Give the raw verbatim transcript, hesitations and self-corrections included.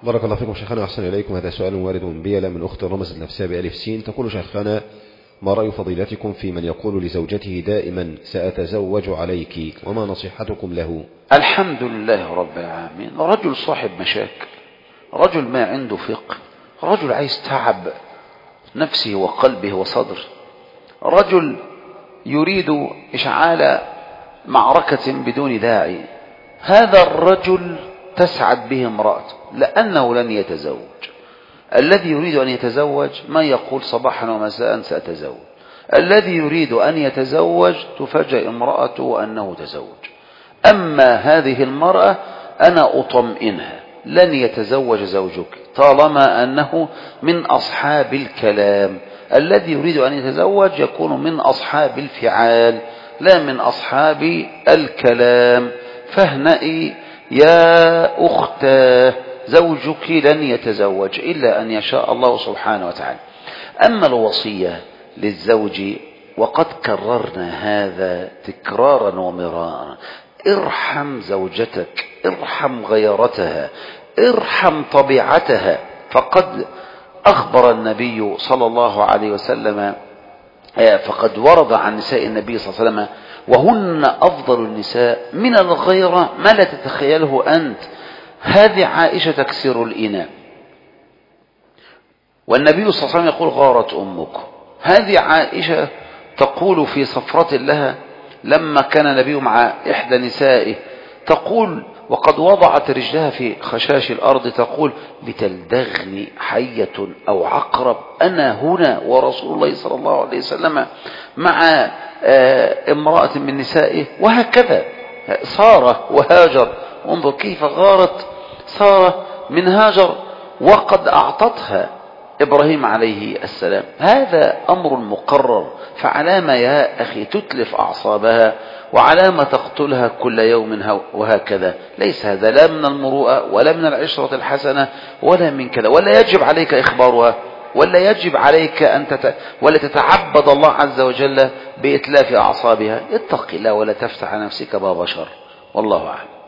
بارك الله فيكم شيخنا وأحسن إليكم. هذا سؤال وارد من بيلة من أخت رمزت نفسها بألف سين. تقول: شيخنا، ما رأي فضيلتكم في من يقول لزوجته دائما سأتزوج عليك، وما نصيحتكم له؟ الحمد لله رب العالمين. رجل صاحب مشاكل، رجل ما عنده فقه، رجل عايز تعب نفسه وقلبه وصدره، رجل يريد إشعال معركة بدون داعي. هذا الرجل تسعد به امرأته لأنه لن يتزوج. الذي يريد أن يتزوج ما يقول صباحا ومساء سأتزوج. الذي يريد أن يتزوج تفاجأ امرأته أنه تزوج. أما هذه المرأة أنا أطمئنها، لن يتزوج زوجك طالما أنه من أصحاب الكلام. الذي يريد أن يتزوج يكون من أصحاب الفعال لا من أصحاب الكلام. فاهنئي يا أختاه، زوجك لن يتزوج إلا أن يشاء الله سبحانه وتعالى. أما الوصية للزوج وقد كررنا هذا تكرارا ومرارا: ارحم زوجتك، ارحم غيرتها، ارحم طبيعتها. فقد أخبر النبي صلى الله عليه وسلم، فقد ورد عن نساء النبي صلى الله عليه وسلم وهن أفضل النساء من الغيرة ما لا تتخيله أنت. هذه عائشة تكسر الإناء، والنبي صلى الله عليه وسلم يقول: غارت أمك. هذه عائشة تقول في صفرة لها لما كان النبي مع إحدى نسائه، تقول وقد وضعت رجلها في خشاش الأرض، تقول: لتلدغني حية أو عقرب أنا هنا ورسول الله صلى الله عليه وسلم مع امرأة من نسائه. وهكذا سارة وهاجر، انظر كيف غارت سارة من هاجر وقد أعطتها إبراهيم عليه السلام. هذا أمر مقرر، فعلامة يا أخي تتلف أعصابها، وعلامة تقتلها كل يوم وهكذا. ليس هذا لا من المروءة ولا من العشرة الحسنة ولا من كذا، ولا يجب عليك إخبارها، ولا يجب عليك أن تت... ولا تتعبد الله عز وجل بإتلاف أعصابها. اتق الله ولا تفتح نفسك باب شر، والله أعلم.